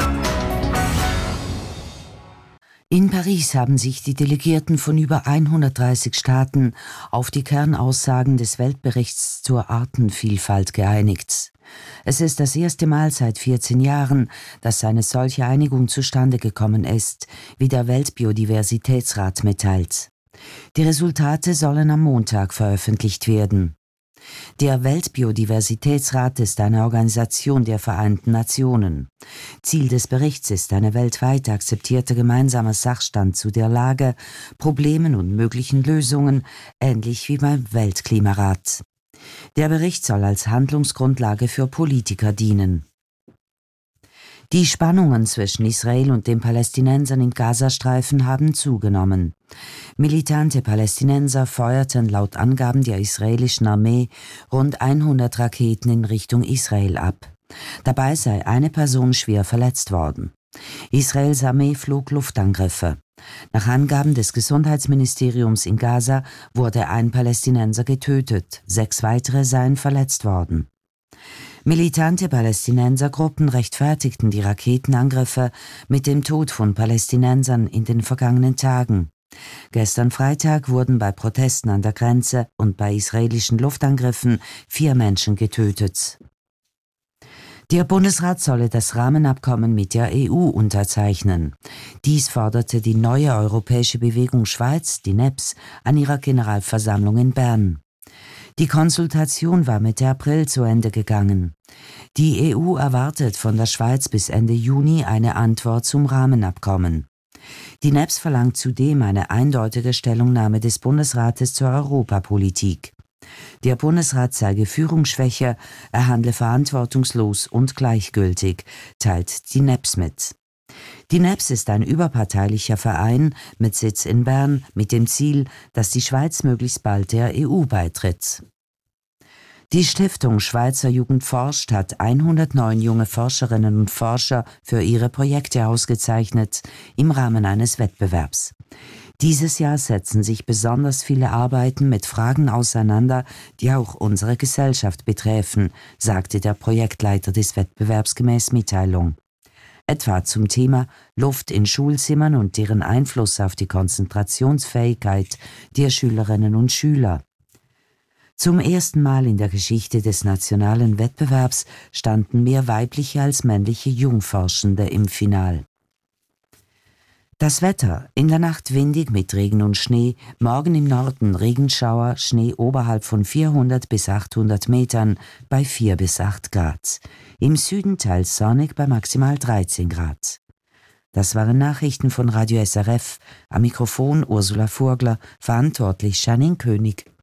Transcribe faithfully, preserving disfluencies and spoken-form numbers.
In Paris haben sich die Delegierten von über hundertdreißig Staaten auf die Kernaussagen des Weltberichts zur Artenvielfalt geeinigt. Es ist das erste Mal seit vierzehn Jahren, dass eine solche Einigung zustande gekommen ist, wie der Weltbiodiversitätsrat mitteilt. Die Resultate sollen am Montag veröffentlicht werden. Der Weltbiodiversitätsrat ist eine Organisation der Vereinten Nationen. Ziel des Berichts ist eine weltweit akzeptierter gemeinsamer Sachstand zu der Lage, Problemen und möglichen Lösungen, ähnlich wie beim Weltklimarat. Der Bericht soll als Handlungsgrundlage für Politiker dienen. Die Spannungen zwischen Israel und den Palästinensern im Gazastreifen haben zugenommen. Militante Palästinenser feuerten laut Angaben der israelischen Armee rund hundert Raketen in Richtung Israel ab. Dabei sei eine Person schwer verletzt worden. Israels Armee flog Luftangriffe. Nach Angaben des Gesundheitsministeriums in Gaza wurde ein Palästinenser getötet, sechs weitere seien verletzt worden. Militante Palästinensergruppen rechtfertigten die Raketenangriffe mit dem Tod von Palästinensern in den vergangenen Tagen. Gestern Freitag wurden bei Protesten an der Grenze und bei israelischen Luftangriffen vier Menschen getötet. Der Bundesrat solle das Rahmenabkommen mit der E U unterzeichnen. Dies forderte die neue Europäische Bewegung Schweiz, die N E P S, an ihrer Generalversammlung in Bern. Die Konsultation war Mitte April zu Ende gegangen. Die E U erwartet von der Schweiz bis Ende Juni eine Antwort zum Rahmenabkommen. Die N E P S verlangt zudem eine eindeutige Stellungnahme des Bundesrates zur Europapolitik. Der Bundesrat zeige Führungsschwäche, er handle verantwortungslos und gleichgültig, teilt die N E P S mit. Die N E P S ist ein überparteilicher Verein mit Sitz in Bern mit dem Ziel, dass die Schweiz möglichst bald der E U beitritt. Die Stiftung Schweizer Jugend forscht hat hundertneun junge Forscherinnen und Forscher für ihre Projekte ausgezeichnet im Rahmen eines Wettbewerbs. Dieses Jahr setzen sich besonders viele Arbeiten mit Fragen auseinander, die auch unsere Gesellschaft betreffen, sagte der Projektleiter des Wettbewerbs gemäß Mitteilung. Etwa zum Thema Luft in Schulzimmern und deren Einfluss auf die Konzentrationsfähigkeit der Schülerinnen und Schüler. Zum ersten Mal in der Geschichte des nationalen Wettbewerbs standen mehr weibliche als männliche Jungforschende im Finale. Das Wetter: in der Nacht windig mit Regen und Schnee, morgen im Norden Regenschauer, Schnee oberhalb von vierhundert bis achthundert Metern bei vier bis acht Grad. Im Süden teils sonnig bei maximal dreizehn Grad. Das waren Nachrichten von Radio S R F. Am Mikrofon Ursula Vogler, verantwortlich Janine König.